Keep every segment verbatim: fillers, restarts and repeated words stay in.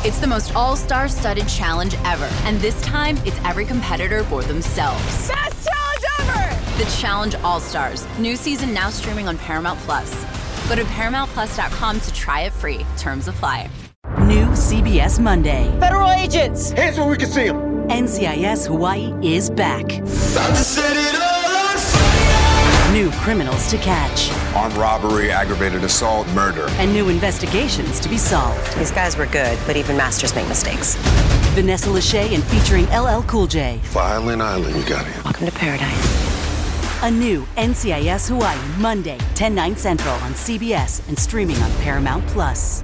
It's the most all-star studded challenge ever, and this time, it's every competitor for themselves. Best challenge ever! The Challenge All-Stars. New season now streaming on Paramount Plus. Go to paramount plus dot com to try it free. Terms apply. New C B S Monday. Federal agents! Hands where we can see them! N C I S Hawaii is back. About to set it all on fire! New criminals to catch. Armed robbery, aggravated assault, murder. And new investigations to be solved. These guys were good, but even masters make mistakes. Vanessa Lachey and featuring L L Cool J. Violin Island, you got it. Welcome to paradise. A new N C I S Hawaii, Monday, ten, nine Central on C B S and streaming on Paramount Plus.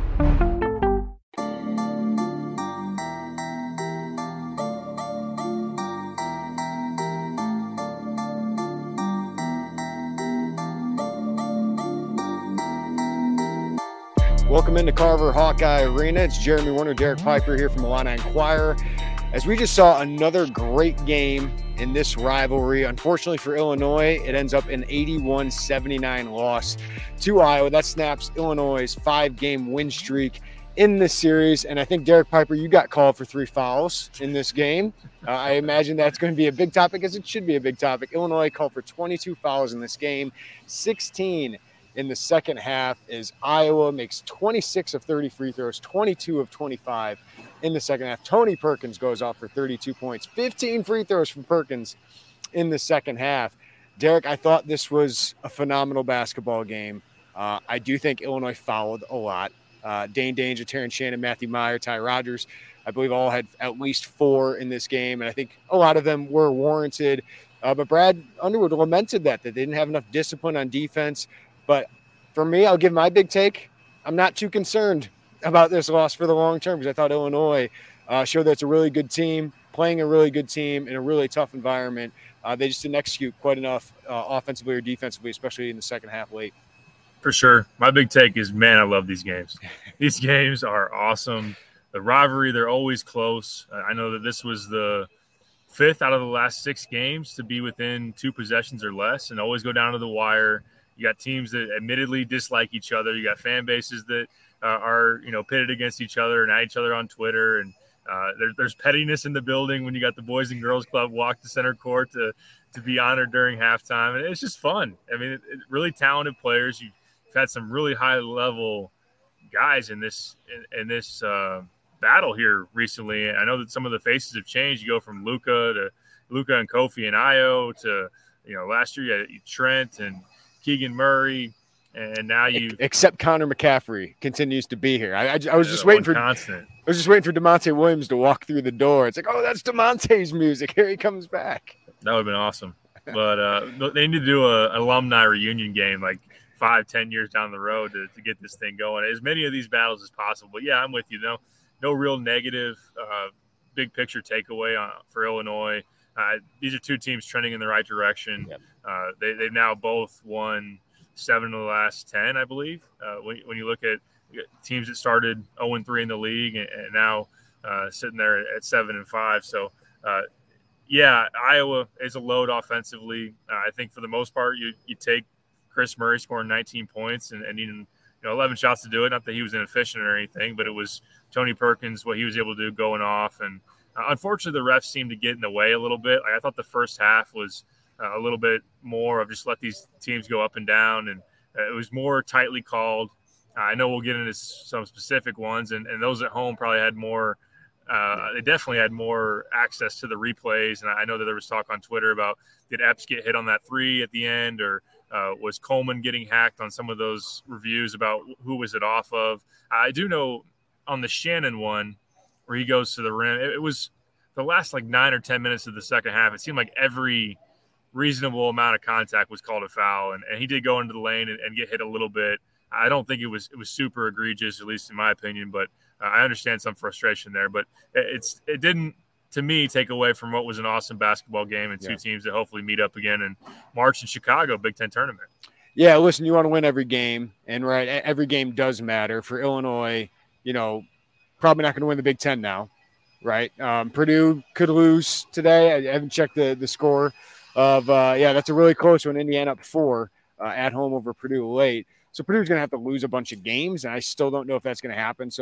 Welcome into Carver Hawkeye Arena. It's Jeremy Warner, Derek Piper here from Illini Inquirer. As we just saw another great game in this rivalry. Unfortunately for Illinois, it ends up an eighty-one seventy-nine loss to Iowa. That snaps Illinois' five-game win streak in this series. And I think, Derek Piper, you got called for three fouls in this game. Uh, I imagine that's going to be a big topic, as it should be a big topic. Illinois called for twenty-two fouls in this game, sixteen in the second half, as Iowa makes twenty-six of thirty free throws, twenty-two of twenty-five in the second half. Tony Perkins goes off for thirty-two points, fifteen free throws from Perkins in the second half. Derek, I thought this was a phenomenal basketball game. Uh, I do think Illinois fouled a lot. Uh, Dane Danger, Terrence Shannon, Matthew Meyer, Ty Rogers, I believe all had at least four in this game, and I think a lot of them were warranted. Uh, but Brad Underwood lamented that, that they didn't have enough discipline on defense. But for me, I'll give my big take. I'm not too concerned about this loss for the long term, because I thought Illinois uh, showed that it's a really good team, playing a really good team in a really tough environment. Uh, they just didn't execute quite enough uh, offensively or defensively, especially in the second half late. For sure. My big take is, man, I love these games. These games are awesome. The rivalry, they're always close. I know that this was the fifth out of the last six games to be within two possessions or less and always go down to the wire. You got teams that admittedly dislike each other. You got fan bases that uh, are, you know, pitted against each other and at each other on Twitter. And uh, there, there's pettiness in the building when you got the Boys and Girls Club walk to center court to to be honored during halftime. And it's just fun. I mean, it, it, really talented players. You've had some really high level guys in this in, in this uh, battle here recently. I know that some of the faces have changed. You go from Luka to Luka and Kofi and Io to, you know, last year you had Trent and Keegan Murray, and now you except Connor McCaffrey continues to be here. I, I, I was just waiting for constant. I was just waiting for DeMonte Williams to walk through the door. It's like, oh, that's DeMonte's music. Here he comes back. That would have been awesome. But uh, they need to do a, an alumni reunion game like five, ten years down the road to, to get this thing going. As many of these battles as possible. But yeah, I'm with you. No, no real negative, uh, big picture takeaway on, for Illinois. Uh, these are two teams trending in the right direction. Yep. Uh, they, they've now both won seven of the last ten, I believe. Uh, when, when you look at teams that started oh and three in the league and, and now uh, sitting there at seven and five. So, uh, yeah, Iowa is a load offensively. Uh, I think for the most part, you you take Chris Murray scoring nineteen points and, and even you know eleven shots to do it. Not that he was inefficient or anything, but it was Tony Perkins, what he was able to do going off. And uh, unfortunately, the refs seemed to get in the way a little bit. Like, I thought the first half was – Uh, a little bit more of just let these teams go up and down, and uh, it was more tightly called. Uh, I know we'll get into some specific ones, and, and those at home probably had more uh, – they definitely had more access to the replays, and I know that there was talk on Twitter about did Epps get hit on that three at the end, or uh, was Coleman getting hacked on some of those reviews about who was it off of. I do know on the Shannon one where he goes to the rim, it, it was the last like nine or ten minutes of the second half. It seemed like every – reasonable amount of contact was called a foul, and, and he did go into the lane and, and get hit a little bit. I don't think it was it was super egregious, at least in my opinion, but uh, I understand some frustration there. But it, it's it didn't, to me, take away from what was an awesome basketball game and two yeah. teams that hopefully meet up again in March in Chicago, Big Ten tournament. Yeah, listen, you want to win every game, and right, every game does matter. For Illinois, you know, probably not going to win the Big Ten now, right? Um, Purdue could lose today. I haven't checked the, the score. Of uh, yeah, that's a really close one. Indiana up four uh, at home over Purdue late. So Purdue's going to have to lose a bunch of games, and I still don't know if that's going to happen. So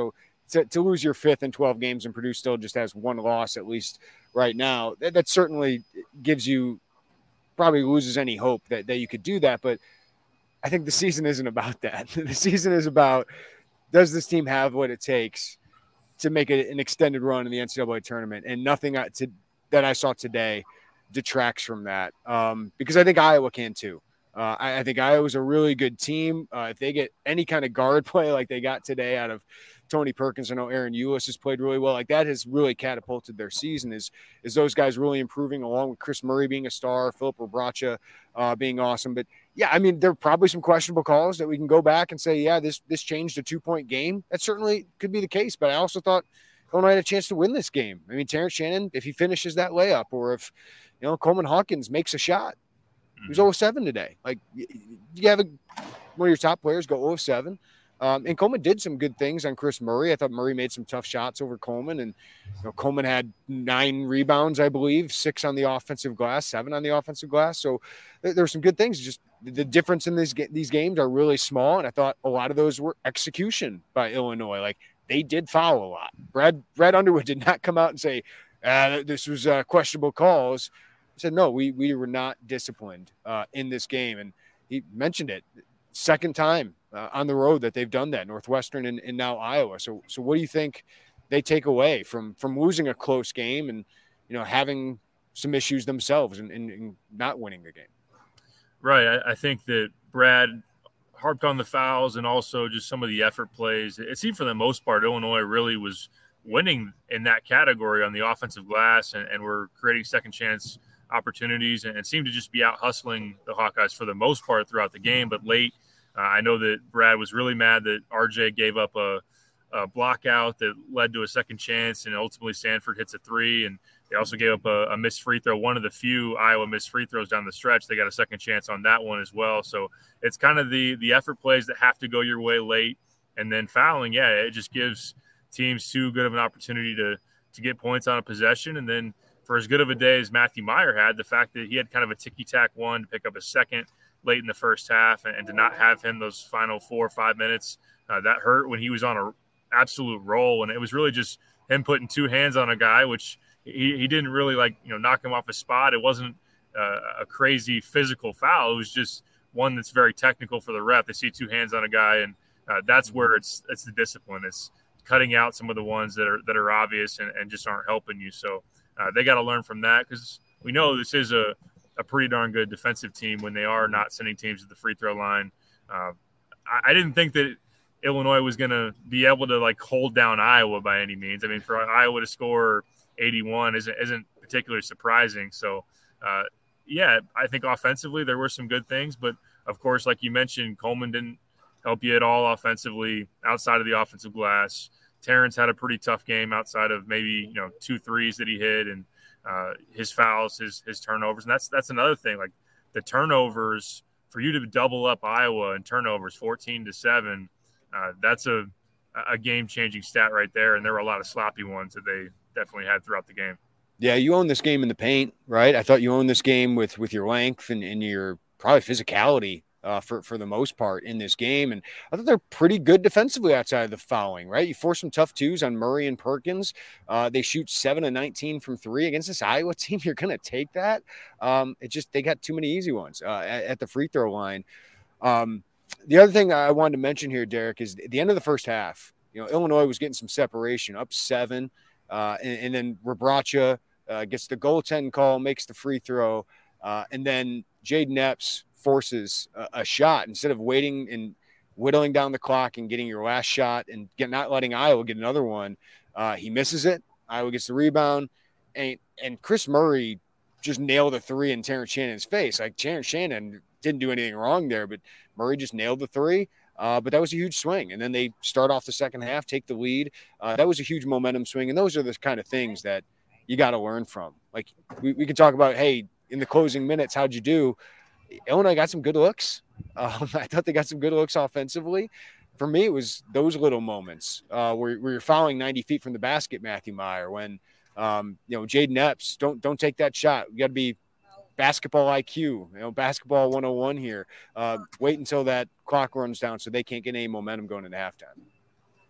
to, to lose your fifth in twelve games and Purdue still just has one loss, at least right now, that, that certainly gives you probably loses any hope that, that you could do that. But I think the season isn't about that. The season is about, does this team have what it takes to make a, an extended run in the N C double A tournament? And nothing to, that I saw today detracts from that, um, because I think Iowa can too. Uh, I, I think Iowa's a really good team. Uh, if they get any kind of guard play like they got today out of Tony Perkins, I know Aaron Eulis has played really well. Like that has really catapulted their season. Is is those guys really improving, along with Chris Murray being a star, Philip Rebracha uh, being awesome. But yeah, I mean, there are probably some questionable calls that we can go back and say, yeah, this this changed a two point game. That certainly could be the case. But I also thought Illinois had a chance to win this game. I mean, Terrence Shannon, if he finishes that layup, or if you know Coleman Hawkins makes a shot. He was oh seven today. Like, you have a, one of your top players go oh seven. Um, and Coleman did some good things on Chris Murray. I thought Murray made some tough shots over Coleman. And you know, Coleman had nine rebounds, I believe, six on the offensive glass, seven on the offensive glass. So there, there were some good things. Just the difference in these, these games are really small. And I thought a lot of those were execution by Illinois. Like, they did foul a lot. Brad, Brad Underwood did not come out and say, ah, this was uh, questionable calls. I said, no, we we were not disciplined uh, in this game. And he mentioned it, second time uh, on the road that they've done that, Northwestern and, and now Iowa. So so what do you think they take away from from losing a close game and, you know, having some issues themselves and, and, and not winning the game? Right. I, I think that Brad harped on the fouls and also just some of the effort plays. It seemed for the most part, Illinois really was winning in that category on the offensive glass, and, and we're creating second chance opportunities and, and seemed to just be out hustling the Hawkeyes for the most part throughout the game. But late, uh, I know that Brad was really mad that R J gave up a, a block out that led to a second chance, and ultimately Sanford hits a three. And they also gave up a, a missed free throw, one of the few Iowa missed free throws down the stretch. They got a second chance on that one as well. So it's kind of the the effort plays that have to go your way late. And then fouling, yeah, it just gives teams too good of an opportunity to to get points on a possession. And then for as good of a day as Matthew Meyer had, the fact that he had kind of a ticky-tack one to pick up a second late in the first half, and, and to not have him those final four or five minutes, uh, that hurt when he was on an absolute roll. And it was really just him putting two hands on a guy, which he, he didn't really, like, you know, knock him off his spot. It wasn't uh, a crazy physical foul. It was just one that's very technical for the ref. They see two hands on a guy, and uh, that's where it's it's the discipline. It's cutting out some of the ones that are that are obvious and, and just aren't helping you. So Uh, they got to learn from that, because we know this is a, a pretty darn good defensive team when they are not sending teams to the free throw line. Uh, I, I didn't think that Illinois was going to be able to, like, hold down Iowa by any means. I mean, for Iowa to score eighty-one isn't, isn't particularly surprising. So, uh, yeah, I think offensively there were some good things. But, of course, like you mentioned, Coleman didn't help you at all offensively outside of the offensive glass. Terrence had a pretty tough game outside of maybe, you know, two threes that he hit, and uh, his fouls, his his turnovers. And that's that's another thing. Like, the turnovers, for you to double up Iowa in turnovers fourteen to seven, uh, that's a, a game-changing stat right there. And there were a lot of sloppy ones that they definitely had throughout the game. Yeah, you own this game in the paint, right? I thought you owned this game with, with your length and, and your probably physicality. Uh, for, for the most part in this game. And I thought they're pretty good defensively outside of the fouling, right? You force some tough twos on Murray and Perkins. Uh, they shoot seven and nineteen from three against this Iowa team. You're going to take that. Um, it just, they got too many easy ones uh, at, at the free throw line. Um, the other thing I wanted to mention here, Derek, is at the end of the first half, you know, Illinois was getting some separation, up seven. Uh, and, and then Rebracha uh, gets the goaltend call, makes the free throw. Uh, and then Jaden Epps forces a, a shot instead of waiting and whittling down the clock and getting your last shot and get, not letting Iowa get another one. Uh, he misses it. Iowa gets the rebound, and and Chris Murray just nailed the three in Terrence Shannon's face. Like, Terrence Shannon didn't do anything wrong there, but Murray just nailed the three. Uh, but that was a huge swing. And then they start off the second half, take the lead. Uh, that was a huge momentum swing. And those are the kind of things that you got to learn from. Like, we, we can talk about, hey, in the closing minutes, how'd you do? Illinois got some good looks. Um, I thought they got some good looks offensively. For me, it was those little moments uh, where, where you're fouling ninety feet from the basket, Matthew Meyer, when, um, you know, Jaden Epps, don't don't take that shot. You got to be basketball I Q, you know, basketball one oh one here. Uh, wait until that clock runs down so they can't get any momentum going into halftime.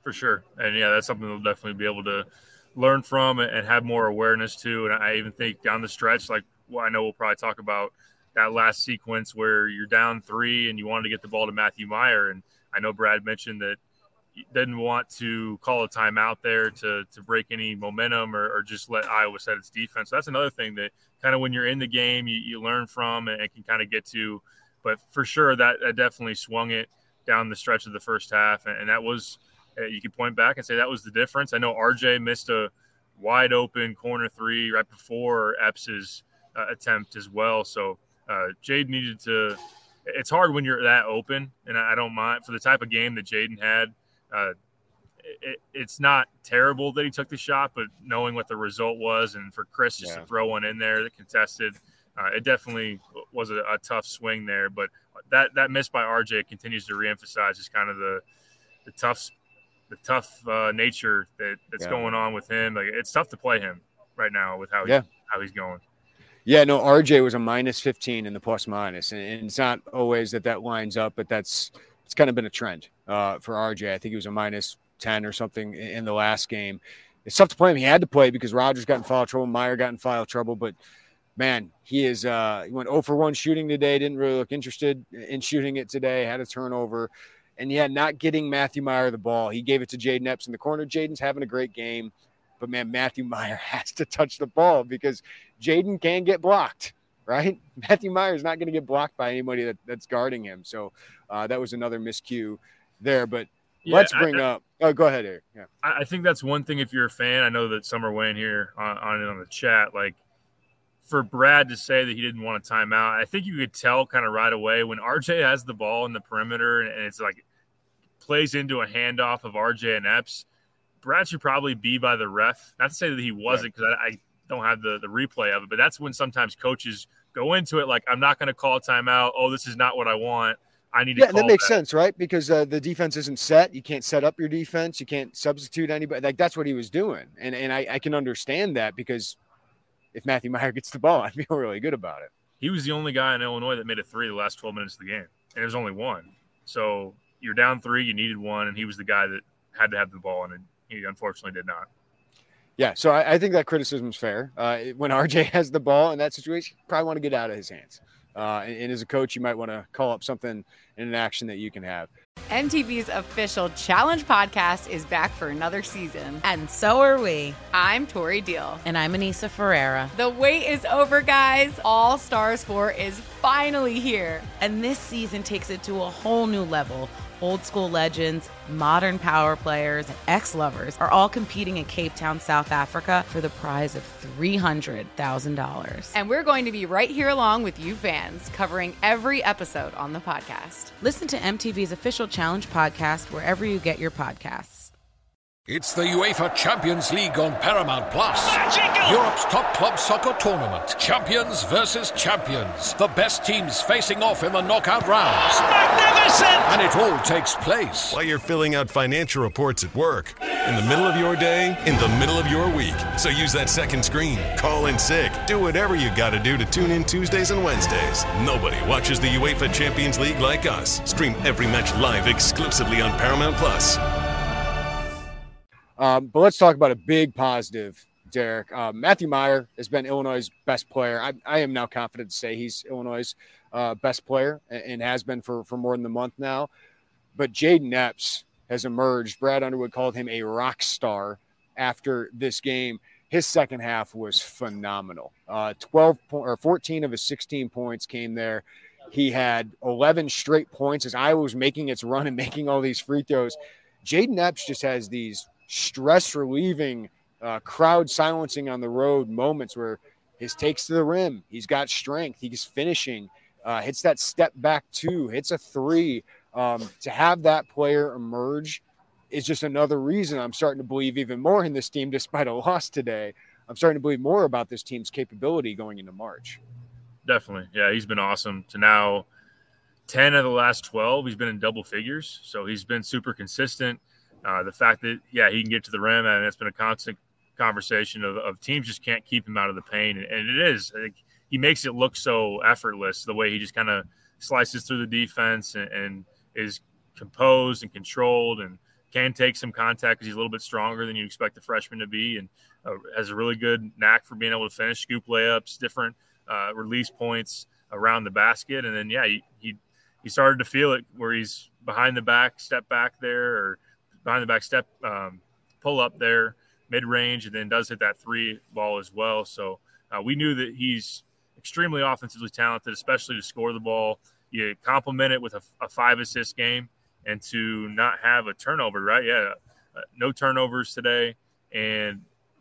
For sure. And, yeah, that's something they'll definitely be able to learn from and have more awareness to. And I even think down the stretch, like well, I know we'll probably talk about that last sequence where you're down three and you wanted to get the ball to Matthew Meyer. And I know Brad mentioned that he didn't want to call a timeout there to to break any momentum or, or just let Iowa set its defense. So that's another thing that kind of when you're in the game, you, you learn from and, and can kind of get to. But for sure, that, that definitely swung it down the stretch of the first half. And, and that was – you could point back and say that was the difference. I know R J missed a wide open corner three right before Epps' uh, attempt as well. So uh, Jaden needed to – it's hard when you're that open, and I don't mind. For the type of game that Jaden had, uh, it, it's not terrible that he took the shot, but knowing what the result was and for Chris just yeah. to throw one in there that contested, uh, it definitely was a, a tough swing there. But that, that miss by R J continues to reemphasize just kind of the, the tough – the tough uh, nature that, that's yeah. going on with him. Like it's tough to play him right now with how, yeah. he, how he's going. Yeah, no, R J was a minus fifteen in the plus minus, and, and it's not always that that lines up, but that's it's kind of been a trend uh, for R J. I think he was a minus ten or something in, in the last game. It's tough to play him. He had to play because Rogers got in foul trouble, Meyer got in foul trouble, but man, he is uh, he went zero for one shooting today. Didn't really look interested in shooting it today. Had a turnover. And yet not getting Matthew Meyer the ball. He gave it to Jaden Epps in the corner. Jaden's having a great game. But, man, Matthew Meyer has to touch the ball because Jaden can get blocked, right? Matthew Meyer is not going to get blocked by anybody that, that's guarding him. So uh, that was another miscue there. But yeah, let's bring I, up – oh, go ahead, Eric. Yeah. I think that's one thing if you're a fan. I know that some are weighing here on, on it on the chat. Like, for Brad to say that he didn't want a timeout, I think you could tell kind of right away when R J has the ball in the perimeter and it's like plays into a handoff of R J and Epps. Brad should probably be by the ref. Not to say that he wasn't because I, I don't have the, the replay of it, but that's when sometimes coaches go into it like, I'm not going to call a timeout. Oh, this is not what I want. I need to yeah, call that makes that. sense, right? Because uh, the defense isn't set. You can't set up your defense. You can't substitute anybody. Like that's what he was doing. And, and I, I can understand that because if Matthew Meyer gets the ball, I feel really good about it. He was the only guy in Illinois that made a three the last twelve minutes of the game, and it was only one. So you're down three, you needed one, and he was the guy that had to have the ball, and he unfortunately did not. Yeah, so I, I think that criticism is fair. Uh, when R J has the ball in that situation, you probably want to get out of his hands. Uh, and, and as a coach, you might want to call up something in an action that you can have. M T V's official Challenge podcast is back for another season. And so are we. I'm Tori Deal. And I'm Anissa Ferreira. The wait is over, guys. All Stars four is finally here. And this season takes it to a whole new level. Old school legends, modern power players, and ex-lovers are all competing in Cape Town, South Africa for the prize of three hundred thousand dollars. And we're going to be right here along with you fans, covering every episode on the podcast. Listen to M T V's official Challenge podcast wherever you get your podcasts. It's the UEFA Champions League on Paramount Plus. Magical! Europe's top club soccer tournament. Champions versus champions. The best teams facing off in the knockout rounds. Magnificent! And it all takes place while you're filling out financial reports at work, in the middle of your day, in the middle of your week. So use that second screen. Call in sick. Do whatever you got to do to tune in Tuesdays and Wednesdays. Nobody watches the UEFA Champions League like us. Stream every match live exclusively on Paramount Plus. Um, but let's talk about a big positive, Derek. Uh, Matthew Meyer has been Illinois' best player. I, I am now confident to say he's Illinois' uh, best player and, and has been for, for more than a month now. But Jaden Epps has emerged. Brad Underwood called him a rock star after this game. His second half was phenomenal. Uh, twelve po- or fourteen of his sixteen points came there. He had eleven straight points as Iowa was making its run and making all these free throws. Jaden Epps just has these stress relieving, uh, crowd silencing on the road moments where his takes to the rim, he's got strength, he's finishing, uh, hits that step back two, hits a three. Um, to have that player emerge is just another reason I'm starting to believe even more in this team, despite a loss today. I'm starting to believe more about this team's capability going into March. Definitely. Yeah, he's been awesome. To now ten of the last twelve, he's been in double figures. So he's been super consistent. Uh, the fact that, yeah, he can get to the rim, and it's been a constant conversation of, of teams just can't keep him out of the paint. And, and it is. Like, he makes it look so effortless, the way he just kind of slices through the defense and, and is composed and controlled and can take some contact because he's a little bit stronger than you expect a freshman to be, and uh, has a really good knack for being able to finish scoop layups, different uh, release points around the basket. And then, yeah, he, he he started to feel it where he's behind the back, step back there, or behind the back step, um, pull up there, mid-range, and then does hit that three ball as well. So uh, we knew that he's extremely offensively talented, especially to score the ball. You complement it with a, a five-assist game, and to not have a turnover, right? Yeah, uh, no turnovers today. And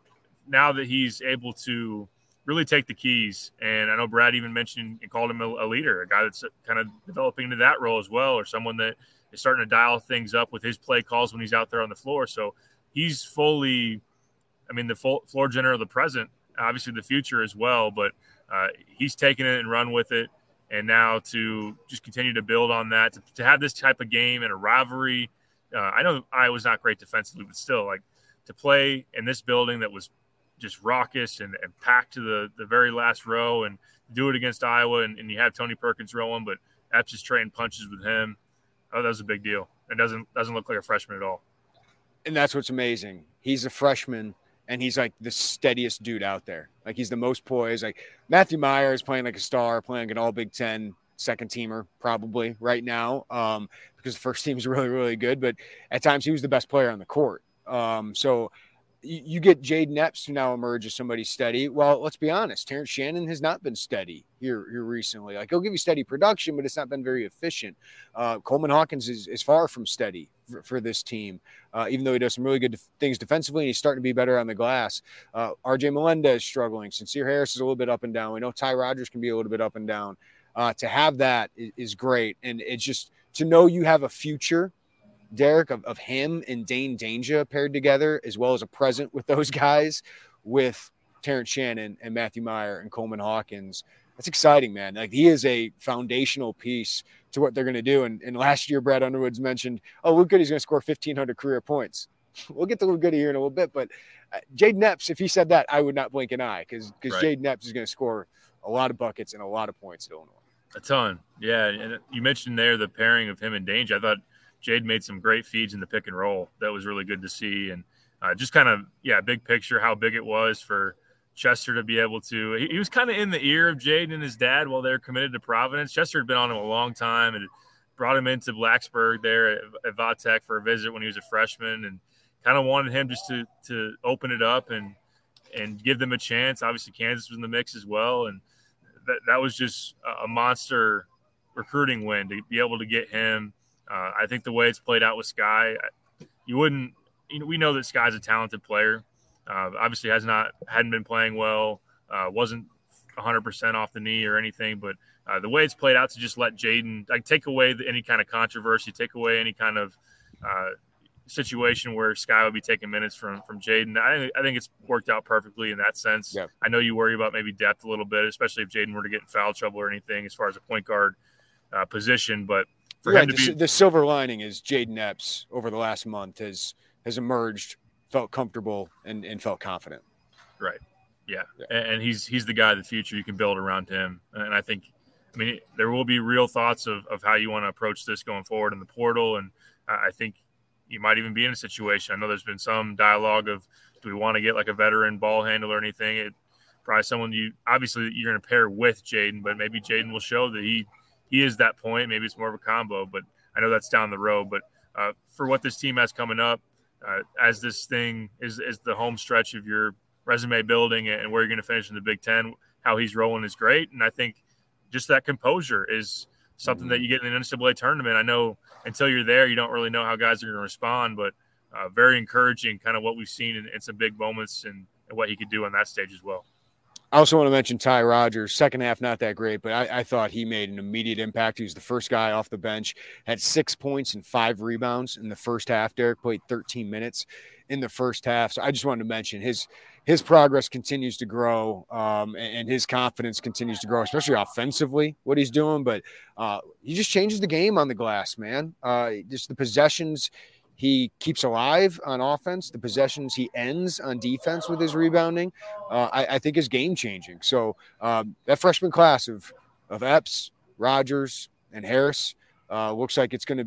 now that he's able to really take the keys, and I know Brad even mentioned and called him a, a leader, a guy that's kind of developing into that role as well, or someone that is starting to dial things up with his play calls when he's out there on the floor. So he's fully, I mean, the full floor general of the present, obviously the future as well, but uh, he's taken it and run with it. And now to just continue to build on that, to, to have this type of game and a rivalry. Uh, I know Iowa's not great defensively, but still, like, to play in this building that was just raucous and, and packed to the, the very last row, and do it against Iowa, and, and you have Tony Perkins rolling, but Epps is trading punches with him. Oh, that was a big deal. It doesn't doesn't look like a freshman at all. And that's what's amazing. He's a freshman, and he's like the steadiest dude out there. Like, he's the most poised. Like, Matthew Mayer is playing like a star, playing an all Big Ten second teamer probably right now, um, because the first team is really, really good. But at times he was the best player on the court. Um, so you, you get Jayden Epps to now emerge as somebody steady. Well, let's be honest. Terrence Shannon has not been steady here, here recently. Like, he'll give you steady production, but it's not been very efficient. Uh, Coleman Hawkins is, is far from steady for, for this team, uh, even though he does some really good def- things defensively, and he's starting to be better on the glass. Uh, R J Melendez is struggling. Sincere Harris is a little bit up and down. We know Ty Rodgers can be a little bit up and down. Uh, to have that is, is great. And it's just to know you have a future, Derek, of, of him and Dane Danger paired together, as well as a present with those guys, with Terrence Shannon and Matthew Mayer and Coleman Hawkins. That's exciting, man. Like, he is a foundational piece to what they're going to do. And, and last year, Brad Underwood's mentioned, oh, Luke Goody's going to score fifteen hundred career points. We'll get to Luke Goody here in a little bit, but uh, Jayden Epps, if he said that, I would not blink an eye, because because right. Jayden Epps is going to score a lot of buckets and a lot of points at Illinois. A ton, yeah. And you mentioned there the pairing of him and Danger. I thought Jade made some great feeds in the pick and roll. That was really good to see. And uh, just kind of, yeah, big picture, how big it was for Chester to be able to – he, he was kind of in the ear of Jade and his dad while they were committed to Providence. Chester had been on him a long time and brought him into Blacksburg there at, at Vatech for a visit when he was a freshman, and kind of wanted him just to to open it up and and give them a chance. Obviously, Kansas was in the mix as well, and that, that was just a monster recruiting win to be able to get him. Uh, I think the way it's played out with Sky, you wouldn't – you know, we know that Sky's a talented player. Uh, obviously has not – hadn't been playing well, uh, wasn't one hundred percent off the knee or anything. But uh, the way it's played out to just let Jayden – like, take away the, any kind of controversy, take away any kind of uh, situation where Sky would be taking minutes from, from Jayden. I, I think it's worked out perfectly in that sense. Yeah. I know you worry about maybe depth a little bit, especially if Jayden were to get in foul trouble or anything as far as a point guard uh, position. But – For right, him to the, be, the silver lining is Jayden Epps over the last month has has emerged, felt comfortable, and, and felt confident. Right. Yeah. yeah. And, and he's he's the guy of the future. You can build around him. And I think, I mean, there will be real thoughts of, of how you want to approach this going forward in the portal. And I think you might even be in a situation. I know there's been some dialogue of, do we want to get like a veteran ball handler or anything? It probably someone you obviously you're going to pair with Jayden, but maybe Jayden will show that he. He is that point. Maybe it's more of a combo, but I know that's down the road. But uh, for what this team has coming up, uh, as this thing is, is the home stretch of your resume building and where you're going to finish in the Big Ten, how he's rolling is great. And I think just that composure is something that you get in an N C double A tournament. I know until you're there, you don't really know how guys are going to respond, but uh, very encouraging kind of what we've seen in, in some big moments and, and what he could do on that stage as well. I also want to mention Ty Rodgers. Second half, not that great, but I, I thought he made an immediate impact. He was the first guy off the bench, had six points and five rebounds in the first half. Derek played thirteen minutes in the first half. So I just wanted to mention his his progress continues to grow, um, and, and his confidence continues to grow, especially offensively, what he's doing. But uh, he just changes the game on the glass, man. Uh, just the possessions he keeps alive on offense, the possessions he ends on defense with his rebounding, uh, I, I think is game-changing. So um, that freshman class of of Epps, Rodgers, and Harris uh, looks like it's going to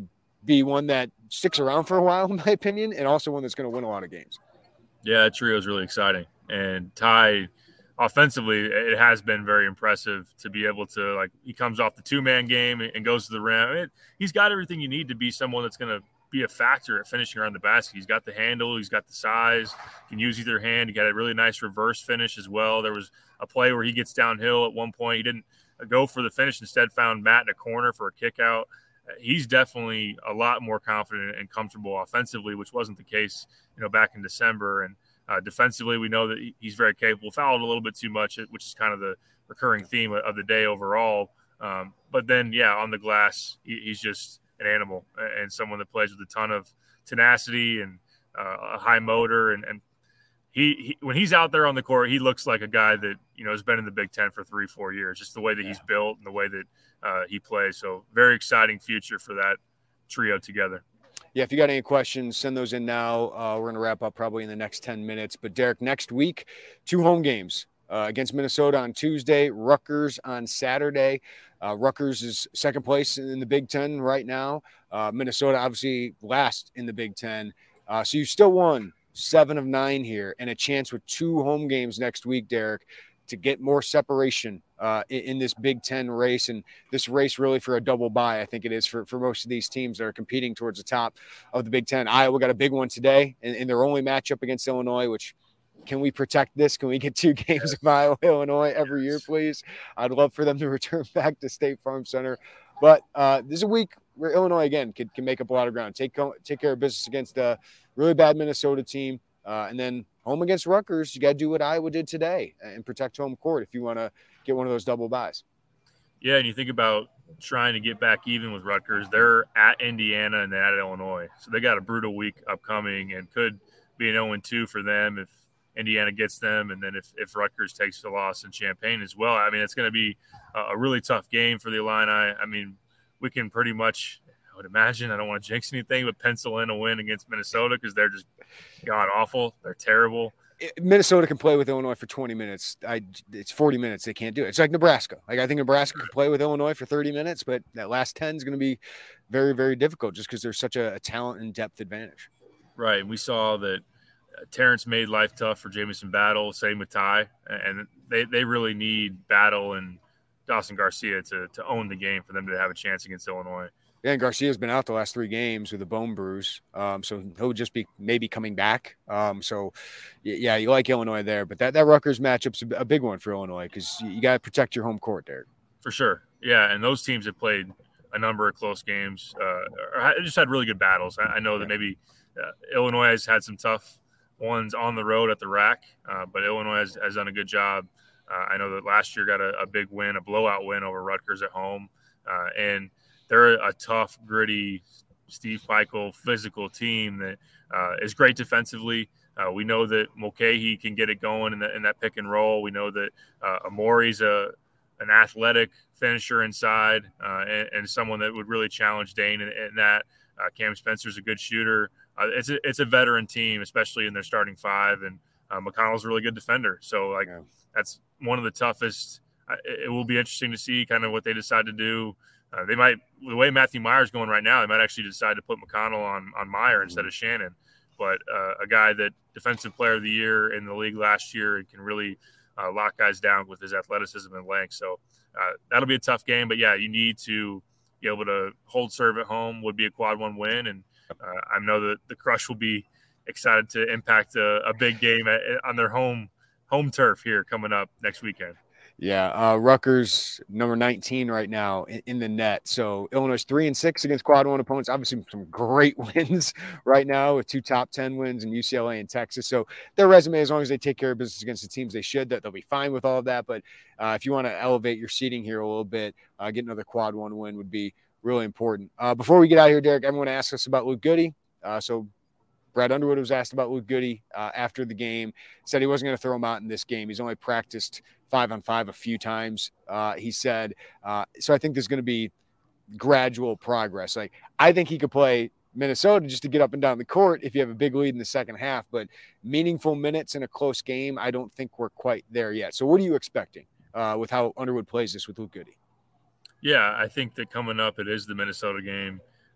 be one that sticks around for a while, in my opinion, and also one that's going to win a lot of games. Yeah, that trio is really exciting. And Ty, offensively, it has been very impressive to be able to, like, he comes off the two-man game and goes to the rim. I mean, he's got everything you need to be someone that's going to be a factor at finishing around the basket. He's got the handle, he's got the size, can use either hand. He got a really nice reverse finish as well. There was a play where he gets downhill at one point. He didn't go for the finish, instead found Matt in a corner for a kick out. He's definitely a lot more confident and comfortable offensively, which wasn't the case, you know, back in December. And uh, defensively, we know that he's very capable. Fouled a little bit too much, which is kind of the recurring theme of the day overall. Um, but then, yeah, on the glass, he, he's just an animal and someone that plays with a ton of tenacity and uh, a high motor. And, and he, he, when he's out there on the court, he looks like a guy that, you know, has been in the Big Ten for three, four years, just the way that yeah. he's built and the way that uh, he plays. So very exciting future for that trio together. Yeah, if you got any questions, send those in now. Uh, we're going to wrap up probably in the next ten minutes. But, Derek, next week, two home games uh, against Minnesota on Tuesday, Rutgers on Saturday. Uh, Rutgers is second place in the Big Ten right now. Uh, Minnesota, obviously, last in the Big Ten. Uh, so you still won seven of nine here and a chance with two home games next week, Derek, to get more separation uh, in, in this Big Ten race. And this race really for a double bye, I think it is for, for most of these teams that are competing towards the top of the Big Ten. Iowa got a big one today in, in their only matchup against Illinois, which can we protect this? Can we get two games of Iowa, Illinois every year, please? I'd love for them to return back to State Farm Center. But uh, this is a week where Illinois, again, can, can make up a lot of ground. Take, take care of business against a really bad Minnesota team. Uh, and then home against Rutgers, you got to do what Iowa did today and protect home court if you want to get one of those double buys. Yeah, and you think about trying to get back even with Rutgers. They're at Indiana and they're at Illinois. So they got a brutal week upcoming and could be an oh and two for them if Indiana gets them. And then if, if Rutgers takes the loss in Champaign as well. I mean, it's going to be a, a really tough game for the Illini. I mean, we can pretty much – I would imagine, I don't want to jinx anything, but pencil in a win against Minnesota because they're just god awful. They're terrible. Minnesota can play with Illinois for twenty minutes. I, it's forty minutes. They can't do it. It's like Nebraska. Like I think Nebraska can play with Illinois for thirty minutes, but that last ten is going to be very, very difficult just because there's such a, a talent and depth advantage. Right. And we saw that uh, Terrence made life tough for Jamison Battle. Same with Ty. And they, they really need Battle and Dawson Garcia to, to own the game for them to have a chance against Illinois. Yeah, and Garcia's been out the last three games with a bone bruise, um, so he'll just be maybe coming back. Um, so, yeah, you like Illinois there, but that, that Rutgers matchup's a big one for Illinois because you, you got to protect your home court there. For sure, yeah, and those teams have played a number of close games, uh, or just had really good battles. I, I know that maybe uh, Illinois has had some tough ones on the road at the rack, uh, but Illinois has, has done a good job. Uh, I know that last year got a, a big win, a blowout win over Rutgers at home, uh, and they're a tough, gritty, Steve Pikiell physical team that uh, is great defensively. Uh, we know that Mulcahy can get it going in, the, in that pick and roll. We know that uh, Amori's a an athletic finisher inside uh, and, and someone that would really challenge Dane in, in that. Uh, Cam Spencer's a good shooter. Uh, it's a it's a veteran team, especially in their starting five, and uh, McConnell's a really good defender. So like yeah. that's one of the toughest. Uh, it, it will be interesting to see kind of what they decide to do. Uh, they might, the way Matthew Meyer's going right now, they might actually decide to put McConnell on, on Meyer instead of Shannon. But uh, a guy that defensive player of the year in the league last year and can really uh, lock guys down with his athleticism and length. So uh, that'll be a tough game. But, yeah, you need to be able to hold serve at home would be a quad one win. And uh, I know that the Crush will be excited to impact a, a big game at, on their home home turf here coming up next weekend. Yeah, uh, Rutgers number nineteen right now in, in the net. So Illinois three and six against quad one opponents. Obviously, some great wins right now with two top ten wins in U C L A and Texas. So their resume, as long as they take care of business against the teams they should, that they'll be fine with all of that. But uh, if you want to elevate your seating here a little bit, uh, get another quad one win would be really important. Uh, before we get out of here, Derek, everyone asks us about Luke Goody. Uh, so Brad Underwood was asked about Luke Goody uh, after the game. Said he wasn't going to throw him out in this game. He's only practiced five on five a few times. Uh, he said, uh, so I think there's going to be gradual progress. Like, I think he could play Minnesota just to get up and down the court if you have a big lead in the second half, but meaningful minutes in a close game, I don't think we're quite there yet. So what are you expecting uh, with how Underwood plays this with Luke Goody? Yeah, I think that coming up, it is the Minnesota game.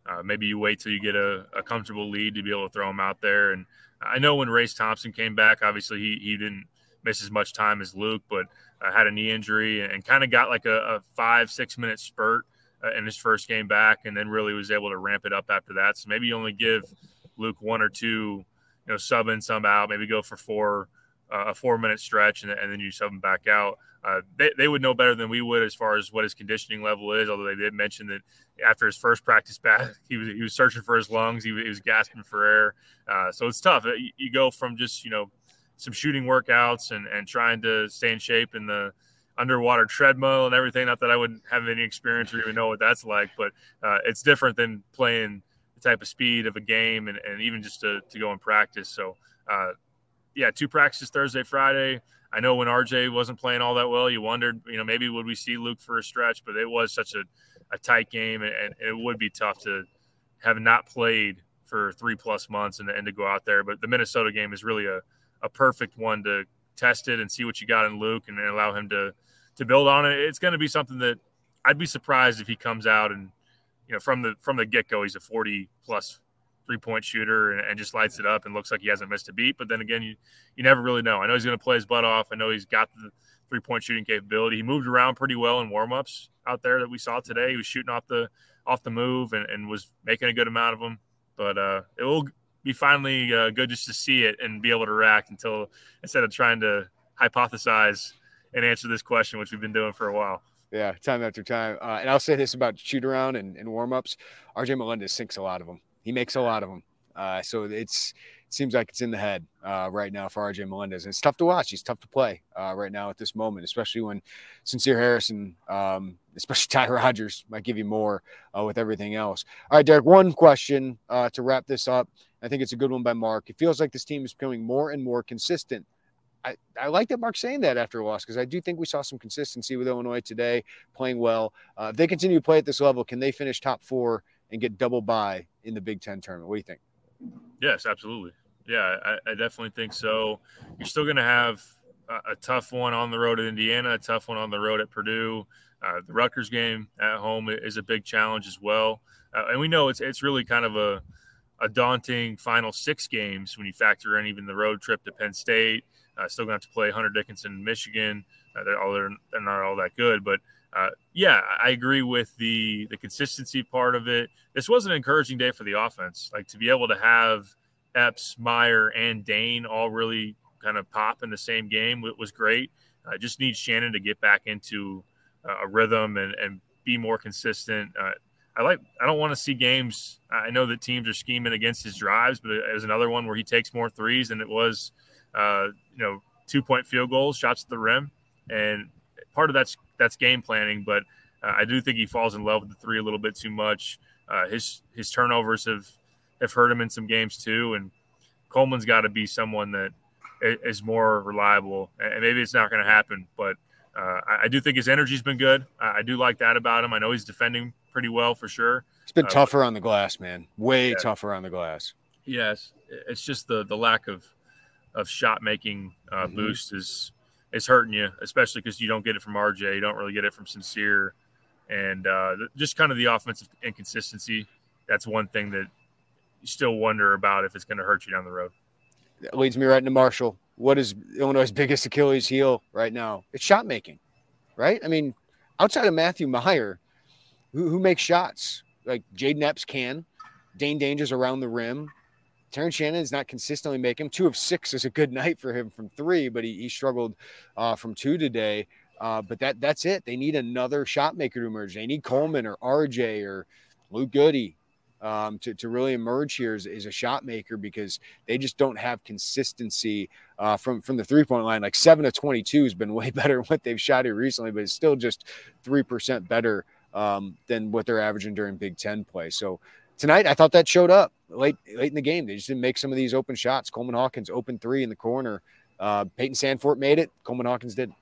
Uh, maybe you wait till you get a, a comfortable lead to be able to throw him out there. And I know when Race Thompson came back, obviously he he didn't miss as much time as Luke, but uh, had a knee injury and, and kind of got like a, a five, six minute spurt uh, in his first game back, and then really was able to ramp it up after that. So maybe you only give Luke one or two, you know, sub in, some out, maybe go for four, uh, a four minute stretch, and, and then you sub him back out. Uh, they, they would know better than we would as far as what his conditioning level is, although they did mention that after his first practice back, he was he was searching for his lungs. He, he was gasping for air. Uh, so it's tough. You, you go from just, you know, some shooting workouts and, and trying to stay in shape in the underwater treadmill and everything. Not that I wouldn't have any experience or even know what that's like, but uh, it's different than playing the type of speed of a game and, and even just to, to go and practice. So, uh, yeah, two practices Thursday, Friday. I know when R J wasn't playing all that well, you wondered, you know, maybe would we see Luke for a stretch, but it was such a, a tight game, and, and it would be tough to have not played for three plus months and, and to go out there. But the Minnesota game is really a, a perfect one to test it and see what you got in Luke and allow him to, to build on it. It's going to be something that I'd be surprised if he comes out and, you know, from the, from the get go, he's a forty plus three-point shooter and, and just lights it up and looks like he hasn't missed a beat. But then again, you, you never really know. I know he's going to play his butt off. I know he's got the three-point shooting capability. He moved around pretty well in warm-ups out there that we saw today. He was shooting off the off the move and, and was making a good amount of them. But uh, it will be finally uh, good just to see it and be able to react until instead of trying to hypothesize and answer this question, which we've been doing for a while. Yeah, time after time. Uh, and I'll say this about shoot-around and, and warm-ups. R J Melendez sinks a lot of them. He makes a lot of them. Uh, so it's it seems like it's in the head uh, right now for R J Melendez. And it's tough to watch. He's tough to play uh, right now at this moment, especially when Sincere Harrison, um, especially Ty Rodgers, might give you more uh, with everything else. All right, Derek, one question uh, to wrap this up. I think it's a good one by Mark. It feels like this team is becoming more and more consistent. I, I like that Mark's saying that after a loss because I do think we saw some consistency with Illinois today, playing well. Uh, if they continue to play at this level, can they finish top four and get double bye in the Big Ten tournament? What do you think? Yes, absolutely. Yeah, I, I definitely think so. You're still going to have a, a tough one on the road at Indiana, a tough one on the road at Purdue. Uh, the Rutgers game at home is a big challenge as well. Uh, and we know it's it's really kind of a, a daunting final six games when you factor in even the road trip to Penn State. Uh, still going to have to play Hunter Dickinson, Michigan. Uh, they're, all, they're, they're not all that good. But, uh, yeah, I agree with the the consistency part of it. This was an encouraging day for the offense. Like, to be able to have Epps, Meyer, and Dane all really kind of pop in the same game was great. I uh, just need Shannon to get back into uh, a rhythm and, and be more consistent. Uh, I like. I don't want to see games. I know that teams are scheming against his drives, but there's another one where he takes more threes than it was – Uh, you know, two-point field goals, shots at the rim, and part of that's that's game planning. But uh, I do think he falls in love with the three a little bit too much. Uh, his his turnovers have have hurt him in some games too, and Coleman's got to be someone that is more reliable. And maybe it's not going to happen, but uh, I, I do think his energy's been good. I, I do like that about him. I know he's defending pretty well for sure. It's been uh, tougher but, on the glass, man. Way yeah. tougher on the glass. Yes, it's just the the lack of. of shot making uh, mm-hmm. boost is is hurting you, especially because you don't get it from R J. You don't really get it from Sincere. And uh, just kind of the offensive inconsistency. That's one thing that you still wonder about if it's going to hurt you down the road. That leads me right into Marshall. What is Illinois' biggest Achilles heel right now? It's shot making, right? I mean, outside of Matthew Meyer, who, who makes shots? Like Jaden Epps can. Dane Danger's around the rim. Terrence Shannon is not consistently making. Two of six is a good night for him from three, but he, he struggled uh, from two today. Uh, but that that's it. They need another shot maker to emerge. They need Coleman or R J or Luke Goody um, to, to really emerge here as, as a shot maker because they just don't have consistency uh, from, from the three-point line. Like seven of twenty-two has been way better than what they've shot here recently, but it's still just three percent better um, than what they're averaging during Big Ten play. So tonight, I thought that showed up late late in the game. They just didn't make some of these open shots. Coleman Hawkins open three in the corner. Uh, Peyton Sandfort made it. Coleman Hawkins didn't.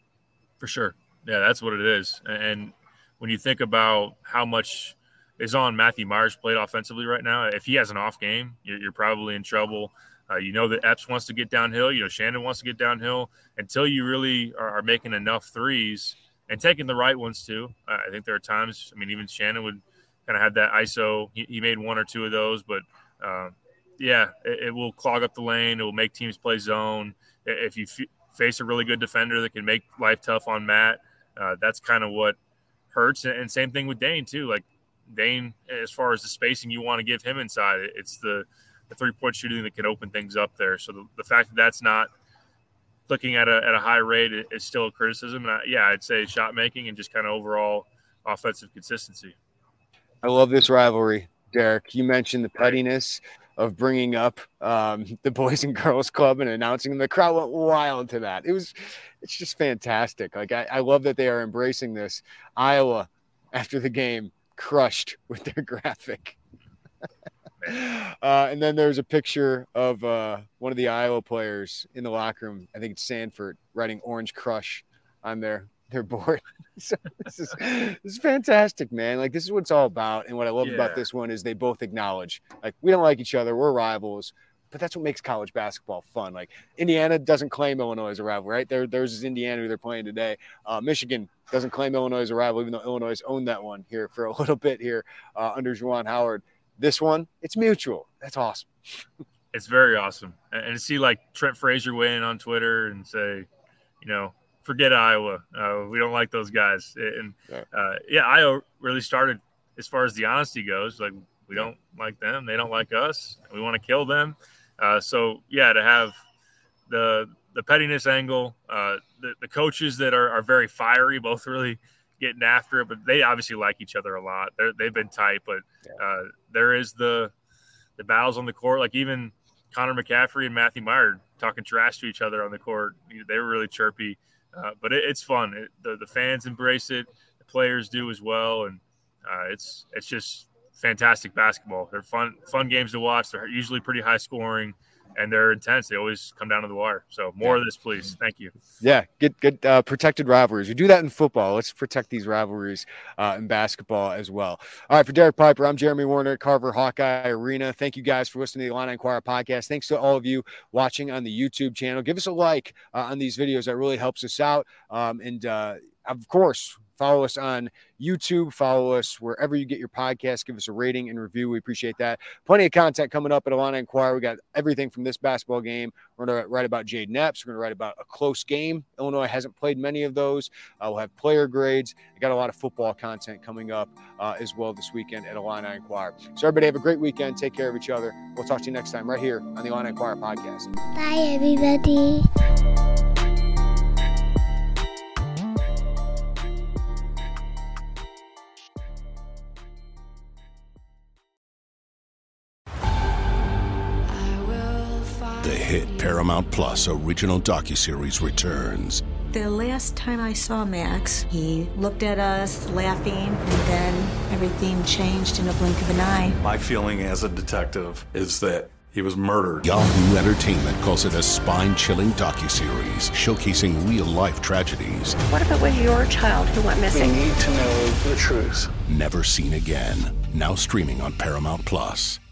For sure. Yeah, that's what it is. And when you think about how much is on Matthew Meyer's plate offensively right now, if he has an off game, you're, you're probably in trouble. Uh, you know that Epps wants to get downhill. You know Shannon wants to get downhill. Until you really are, are making enough threes and taking the right ones too. Uh, I think there are times, I mean, even Shannon would kind of had that I S O. He, he made one or two of those, but uh, yeah, it, it will clog up the lane. It will make teams play zone. If you f- face a really good defender that can make life tough on Matt, uh, that's kind of what hurts. And, and same thing with Dane too. Like Dane, as far as the spacing you want to give him inside, it's the, the three-point shooting that can open things up there. So the, the fact that that's not clicking at a at a high rate is still a criticism. And I, yeah, I'd say shot making and just kind of overall offensive consistency. I love this rivalry, Derek. You mentioned the pettiness of bringing up um, the Boys and Girls Club and announcing them. The crowd went wild to that. It was, it's just fantastic. Like I, I love that they are embracing this. Iowa, after the game, crushed with their graphic. uh, and then there's a picture of uh, one of the Iowa players in the locker room. I think it's Sanford writing Orange Crush on their their board. So this is this is fantastic, man. Like this is what it's all about. And what I love yeah. about this one is they both acknowledge, like, we don't like each other, we're rivals, but that's what makes college basketball fun. Like Indiana doesn't claim Illinois as a rival, right? There, there's is Indiana who they're playing today. Uh, Michigan doesn't claim Illinois as a rival, even though Illinois has owned that one here for a little bit here uh, under Juwan Howard. This one, it's mutual. That's awesome. It's very awesome. And to see like Trent Frazier weigh in on Twitter and say, you know, forget Iowa. Uh, we don't like those guys. And uh, yeah, Iowa really started as far as the honesty goes. Like we don't like them. They don't like us. We want to kill them. Uh, so yeah, to have the, the pettiness angle, uh, the, the coaches that are, are very fiery, both really getting after it, but they obviously like each other a lot. They're, they've been tight, but uh, there is the, the battles on the court. Like even Connor McCaffrey and Matthew Meyer talking trash to each other on the court. They were really chirpy. Uh, but it, it's fun. It, the, the fans embrace it. The players do as well. And uh, it's it's just fantastic basketball. They're fun fun games to watch. They're usually pretty high scoring, and they're intense. They always come down to the wire. So more yeah. of this, please. Thank you. Yeah, get get uh, protected rivalries. We do that in football. Let's protect these rivalries uh, in basketball as well. All right, for Derek Piper, I'm Jeremy Warner at Carver Hawkeye Arena. Thank you guys for listening to the Illini Inquirer podcast. Thanks to all of you watching on the YouTube channel. Give us a like uh, on these videos. That really helps us out. Um, and, uh, of course, follow us on YouTube. Follow us wherever you get your podcast. Give us a rating and review. We appreciate that. Plenty of content coming up at Illini Inquirer. We got everything from this basketball game. We're going to write about Jaden Epps. We're going to write about a close game. Illinois hasn't played many of those. Uh, we'll have player grades. We got a lot of football content coming up uh, as well this weekend at Illini Inquirer. So everybody have a great weekend. Take care of each other. We'll talk to you next time right here on the Illini Inquirer podcast. Bye, everybody. The hit Paramount Plus original docuseries returns. The last time I saw Max, he looked at us laughing, and then everything changed in a blink of an eye. My feeling as a detective is that he was murdered. Yahoo Entertainment calls it a spine-chilling docuseries showcasing real-life tragedies. What if it was your child who went missing? We need to know the truth. Never seen again. Now streaming on Paramount Plus.